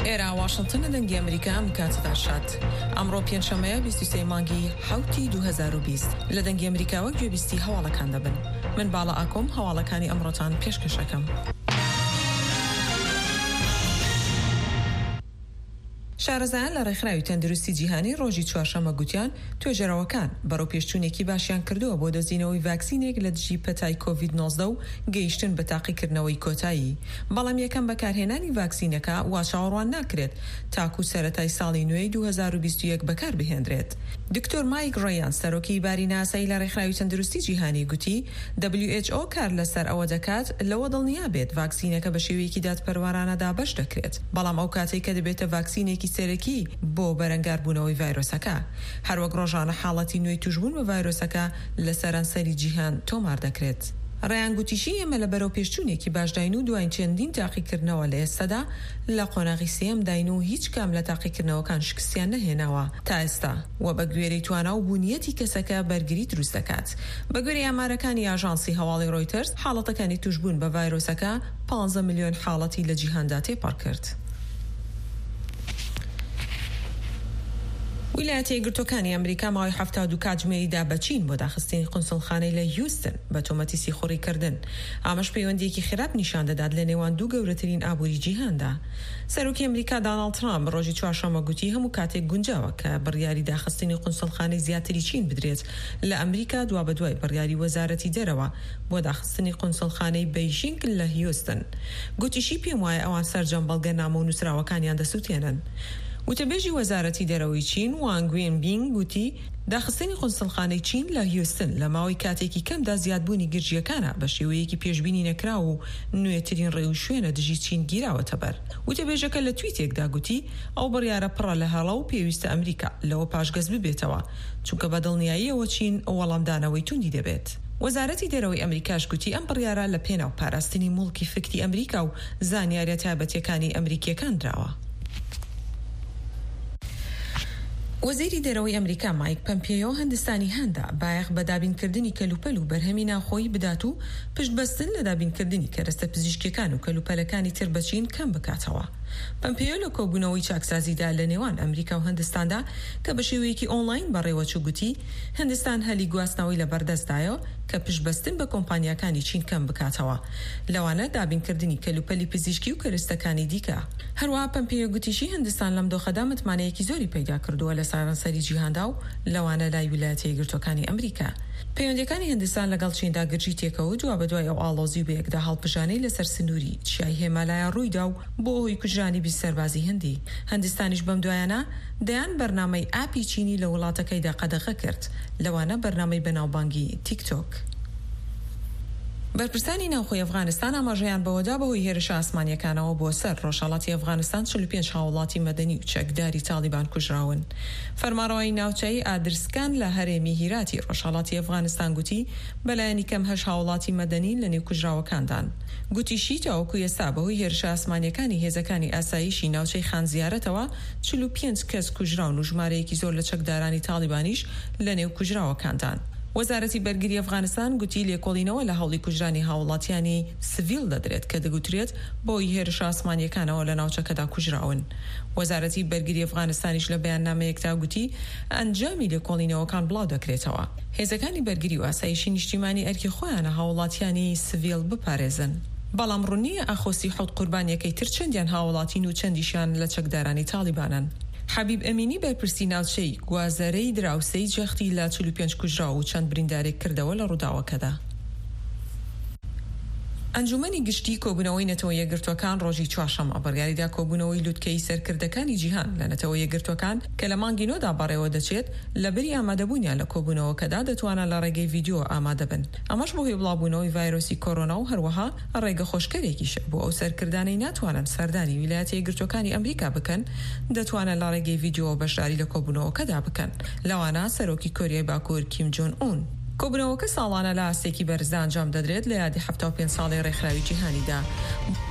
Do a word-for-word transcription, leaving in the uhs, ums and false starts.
ئێرە واشنگتن لە دەنگی ئەمریکا ئەم کاتەدا شات. ئەمڕۆ پێنجشەمەیە بیست و سێ مانگی حوتی دوو هەزار و بیست لە دەنگی ئەمریکاوە گوێبیستی هەواڵەکان دەبن. من باڵا ئاکۆم هەواڵەکانی ئەمڕۆتان پێشکەشەکەم. شارەزایان لە ڕێکخراوی تەندروستی جیهانی ڕۆژی چوارشەممە گوتیان توێژەرەوەکان بەڕێو پێشچوونێکی باشیان کردووە بۆ دۆزینەوەی ڤاکسینێک لە دژی پەتای کۆڤید نۆزدە و گەیشتن بە تاقیکردنەوەی کۆتایی. بەڵام یەکەم بەکارهێنانی ڤاکسینەکە وا چاوەڕوان ناکرێت تاکو سەرەتای ساڵی نوێی دوو هەزار و بیست و یەک بەکار بهێنرێت. دکتۆر مایک ڕەیان سەرۆکی باری ناسایی لە ڕێکخراوی تەندروستی جیهانی گوتی دبلیو ئێچ ئۆ کار لەسەر ئەوە دەکات لەوە دڵنیا بێت ڤاکسینەکە بە شێوەیەکی دادپەروەرانەدا بەش دەکرێت، بەڵام ئەو کاتێک کە دەبێتە ڤاکسینێکی سەرەکی بۆ بەرەنگاربوونەوەی ڤایرۆسەکە. هەروەک ڕۆژانە حاڵەتی نوێی توشبوون بە ڤایرۆسەکە لە سەرانسەری جیهان تۆمار دەکرێت. ڕێیان گوتیشی ئێمە لە بەرەو پێشچوونێکی باشداین و دوایین چەندین تاقیکردنەوە لە ئێستادا لە قۆناغی سێم داین و هیچ کام لە تاقیکردنەوەکان شکستیان نەهێناوە تا ئێستا و بە گوێرەی توانا و بوونیەتی کەسەکە بەرگری دروست دەکات. بە گوێرەی ئامارەکانی ئاژانسی هەواڵی ڕۆیتەرز حاڵەتەکانی توشبوون بە ڤایرۆسەکە پانزە ملیۆن حاڵەتی لە جیهاندا تێپەڕ کرد. ویلایەتە یەکگرتووەکانی ئەمریکا ماوەی هەفتە و دوو کاتژمێریدا بە چین بۆ داخستنی قونسڵخانەی لە هیوستن بە تۆمەتی سیخوڕیکردن. ئامەش پەیوەندیەکی خراپ نیشان دەدات لە نێوان دوو گەورەترین ئابووری جیهاندا. سەرۆکی ئەمریکا دۆناڵد ترامپ ڕۆژی چوارشەممە گوتی هەموو کاتێک گونجاوە کە بڕیاری داخستنی قونسڵخانەی زیاتری چین بدرێت لە ئەمریکا دوا بەدوای بڕیاری وەزارەتی دەرەوە بۆ داخستنی قونسڵخانەی بەیژینگ لە هیوستن. گوتیشی پێم وایە ئەوان سەرجەم بەڵگەنامە و نووسراوەکانیان دەسووتێنن. وتەبێژی وەزارەتی دەرەوەی چین وانگ وێنبینگ گوتی داخستنی قونسڵخانەی چین لە هیوستن لە ماوەی کاتێکی کەمدا زیادبوونی گرژیەکانە بە شێوەیەکی پێشبینی نەکرا و نوێترین ڕێو شوێنە دژی چین گیراوەتە بەر. وتەبێژەکە لە تویتێکدا گوتی ئەو بڕیارە پڕە لە هەڵە و پێویستە ئەمریکا لەوە پاشگەز ببێتەوە چونکە بە دڵنیاییەوە چین وەڵامدانەوەی توندی دەبێت. وەزارەتی دەرەوەی ئەمریکاش گوتی ئەم بڕیارە لە پێناو پاراستنی موڵکی فکتی ئەمریکا و زانیاریە تایبەتیەکانی ئەمریکیەکان دراوە. وەزیری دەرەوەی ئەمریکا مایک پەمپیۆ هەندستانی هەندا بایەخ بە دابینکردنی کەلوپەل و بەرهەمی ناوخۆیی بدات و پشتبەستن لە دابینکردنی کەرەستە پزیشکیەکان و کەلوپەلەکانی تر بەچین کەم بکاتەوە. پەمپیۆ لە کۆبوونەوەی چاکسازیدا لە نێوان ئەمریکا و هەندستاندا کە بە شێوەیەکی ئۆنلاین بەڕێوەچوو گوتی هەندستان هەلی گواستنەوەی لە بەردەستدایەوە کە پشتبەستن بە کۆمپانیاکانی چین کەم بکاتەوە، لەوانە دابینکردنی کەلوپەلی پزیشکی و کەرەستەکانی دیکە. هەروەها پەمپیۆ گوتیشی هەندستان لەم دۆخەدا متمانەیەکی زۆری پەیدا کردووە لە سەرانسەری جیهاندا و لەوانە لای ویلایەتە یەکگرتووەکانی ئەمریکا. پەیوەندیەکانی هەندستان لەگەڵ چیندا گرژی تێکەوت و بەدوای ئەو ئاڵۆزی بە یەکدا هەڵبژانەی لەسەر سنووری چیای هێمالایە ڕوویدا و بۆ ئەوی کوژرانی بیست سەربازی هەندی. هەندستانیش بەم دوایانە دەیان بەرنامەی ئاپی چینی لە وڵاتەکەیدا قەدەغە کرد، لەوانە بەرنامەی بەناوبانگی تیکتۆک. بەرپرسانی ناوخۆی ئەفغانستان ئاماژەیان بەوەدا بەهۆی هێرشە ئاسمانیەکانەوە بۆ سەر ڕۆژهەڵاتی ئەفغانستان چل و پێنج هاوڵاتی مەدەنی و چەکداری تالیبان کوژراون. فەرمانڕەوایی ناوچەی ئادرسکان لە هەرێمی هیراتی ڕۆژهەڵاتی ئەفغانستان گوتی بەلایەنی کەم هەشت هاوڵاتی مەدەنی لە نێو کوژراوەکاندان. گوتیشی تاوەکو ئێستا بەهۆی هێرشە ئاسمانیەکانی هێزەکانی ئاسایشی ناوچەی خانزیارەتەوە چل و پێنج کەس کوژراون و ژمارەیەکی زۆر لە چەکدارانی تالیبانیش لە نێو کوژراوەکاندان. وەزارەتی بەرگری ئەفغانستان گوتی لێکۆڵینەوە لە هەوڵی کوژرانی هاوڵاتیانی سڤیل دەدرێت کە دەگوترێت بۆی هێرشە ئاسمانیەکانەوە لە ناوچەکەدا کوژراون. وەزارەتی بەرگری ئەفغانستانیش لە بەیاننامەیەکدا گوتی ئەنجامی لێکۆڵینەوەکان بڵاو دەکرێتەوە. هێزەکانی بەرگری و ئاسایشی نیشتیمانی ئەرکی خۆیانە هاوڵاتیانی سڤیل بپارێزن. بەڵام ڕوونیە ئاخۆسی حەوت قوربانیەکەی تر چەندیان هاوڵاتین و چەندیشیان لە چەکدارانی تالیبانن. حەبیب ئەمینی بەرپرسی ناوچەی گوازەرەی دراوسەی جەختی لە چل و پێنج کوژرا و چەند بریندارێک کردەوە لە ڕووداوەکەدا. ئەنجومەنی گشتی کۆبوونەوەی نەتەوە یەکگرتووەکان ڕۆژی چوارشەممە بڕیاریدا کۆبوونەوەی لووتکەی سەرکردەکانی جیهان لە نەتەوە یەکگرتووەکان کە لە مانگی نۆدا بەڕێوە دەچێت لە بەری ئامادەبوونیان لە کۆبوونەوەکەدا دەتوانن لە ڕێگەی ڤیدیۆ ئامادە بن. ئەمەش بۆ هۆی بڵاوبوونەوەی ڤایرۆسی کۆرۆنا و هەروەها ڕێگە خۆشکەرێکیشە بۆ ئەو سەرکردانەی ناتوانن سەردانی ویلایەتە یەکگرتووەکانی ئەمریکا بکەن دەتوانن لە ڕێگەی ڤیدیۆ بەشداری لە کۆبوونەوەکەدا بکەن، لەوانە سەرۆکی کۆریای باکوور کیم جۆن ئون. کۆبوونەوەکە ساڵانە لە ئاستێکی بەرزدا ئەنجام دەدرێت لە یادی هەفتە و پێنج ساڵی ڕێکخراوی جیهانیدا.